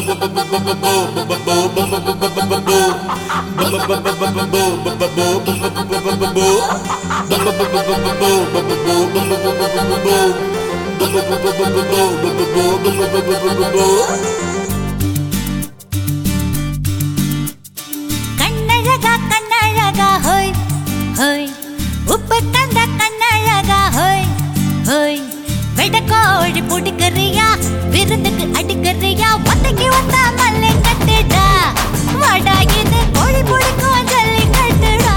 கண்ணழகா கண்ணழகா ஹோய் ஹோய் உப்பு கந்த கண்ணழகா ஹோய் ஹோய் வெடக்கோழி புடிக்கறியா விருந்துக்கு அடிக்கறியா ஒத்தைக்கு வந்தா மல்லை கட்டுடா வாடா இது கோழி புடிக்கும் ஜல்லி கட்டுடா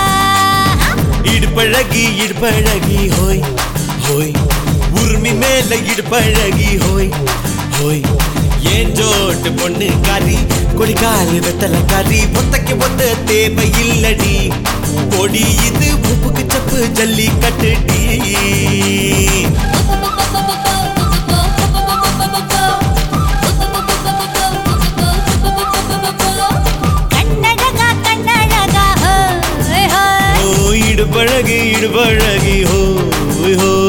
இடுப்பழகி ஹோய் ஹோய் உருமி மேல இடுப்பழகி ஹோய் ஹோய் ஏஞ்சோட்டு பொண்ணு காரி கொடிக்காலு வெத்தல காரி ஒத்தைக்கு ஒத்த தேவை இல்லடி கொடி இது உப்புக்கு சப்பு ஜல்லி கட்டுடி இடுப்பழகி ஹோய் ஹோய்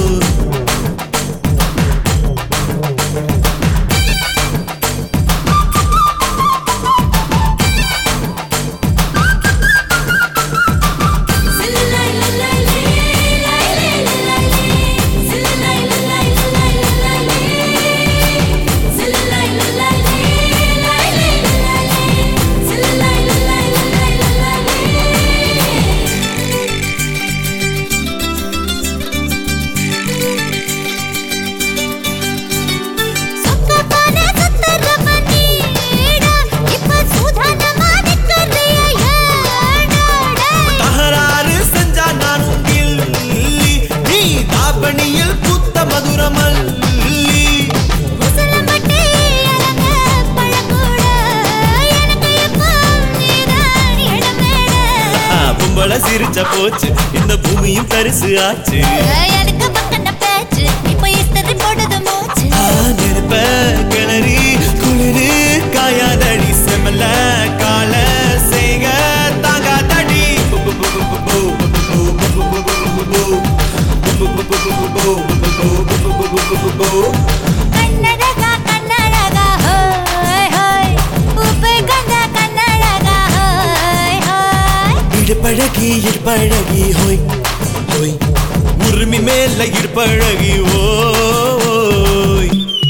சிரிச்ச போச்சு இந்த பூமியும் பரிசு ஆச்சு எனக்கு பக்கன பேச்சு இப்போ இஸ்தரி போடுது மூச்சு நெருப்ப கிளறி குளிரு காயாதடி செமல கால செய்க தாங்காதடி கண்ணழகா கண்ணழகா ஹோய் ஹோய் உப்பு கந்த கண்ணழகா ஹோய் ஹோய் இடுப்பழகி ஹோய் ஹோய் உருமி மேல இடுப்பழகி ஓய்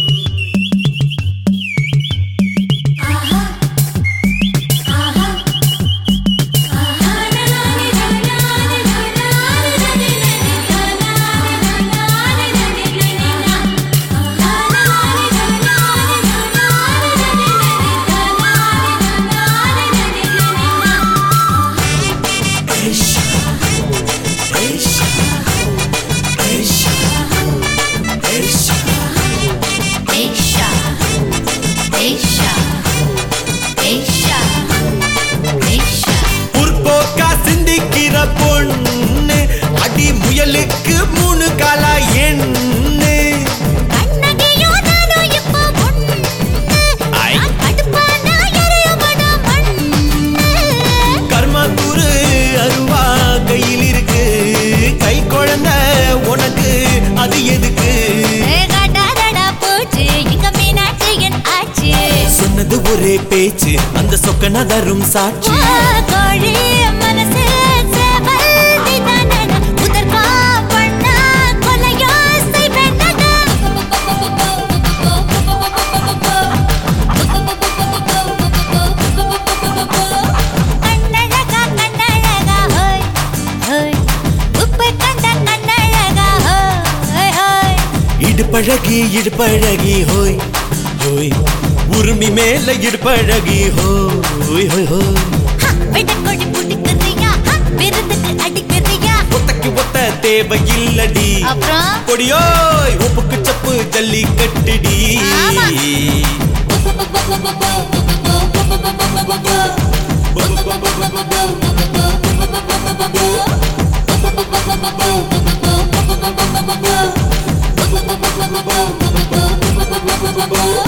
பொண்ணு அடி முயலுக்கு 3 காலா எண்ணு கண்ணகியோ நானோ இப்போ பொண்ணு கடுப்பானா எரியமட மண்ணு கர்மாத்தூரு அருவா கையில் இருக்கு கை குழந்தை உனக்கு அது எதுக்கு காட்டாதடா போச்சு இங்க மீனாட்சி என் ஆச்சு சொன்னது ஒரே பேச்சு அந்த சொக்கன தரும் சாட்சி கோழி மனசு இடுப்பழகி ஹோய் ஹோய் உருமி மேல இடுப்பழகி ஹோய் ஹோய் ஹோய் வெடக்கோழி புடிக்கறியா விருந்துக்கு அடிக்கறியா ஒத்தைக்கு ஒத்த தேவை இல்லடி அப்புறம் கொடியோய் உப்புக்கு சப்பு ஜல்லி கட்டுடி Boom.